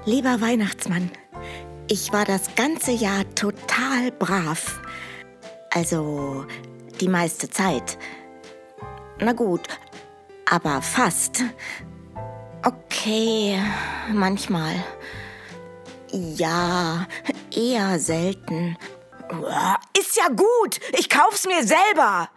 Lieber Weihnachtsmann, ich war das ganze Jahr total brav. Also die meiste Zeit. Na gut, aber fast. Okay, manchmal. Ja, eher selten. Ist ja gut, ich kauf's mir selber.